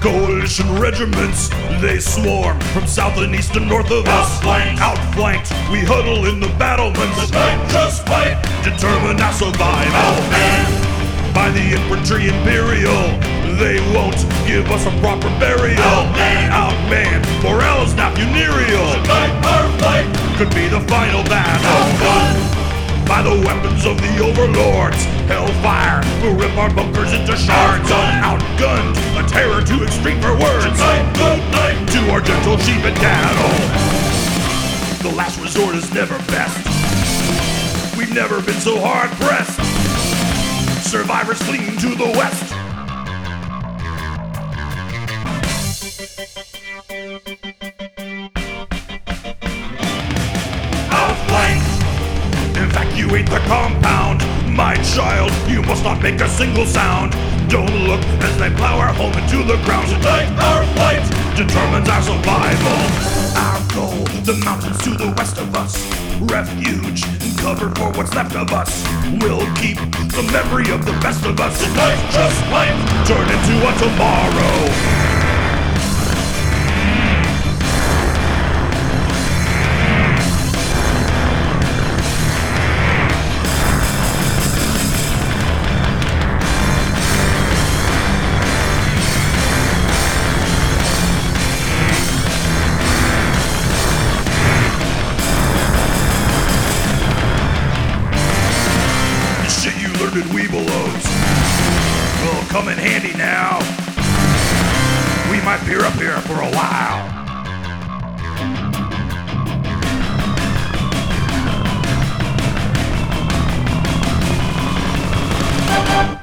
Coalition regiments, they swarm from south and east and north of us. Outflanked, we huddle in the battlements. Just fight, determined our survival. outman, By the infantry imperial, they won't give us a proper burial. Outman, morale is now funereal. tonight our fight, Could be the final battle. outdone, By the weapons of the overlords, hellfire will rip our bunkers into shards. Outgunned, a terror too extreme for words. tonight, good night, To our gentle sheep and cattle, the last resort is never best. We've never been so hard pressed. Survivors fleeing to the west. outflanked, Evacuate the compound. My child, you must not make a single sound. Don't look as they plow our home into the ground. tonight our fight, Determines our survival. Our goal, the mountains to the west of us. Refuge and cover for what's left of us. We'll keep the memory of the best of us. tonight just fight, Turn into a tomorrow. Shit you learned in Weebelows will come in handy now. We might peer up here for a while.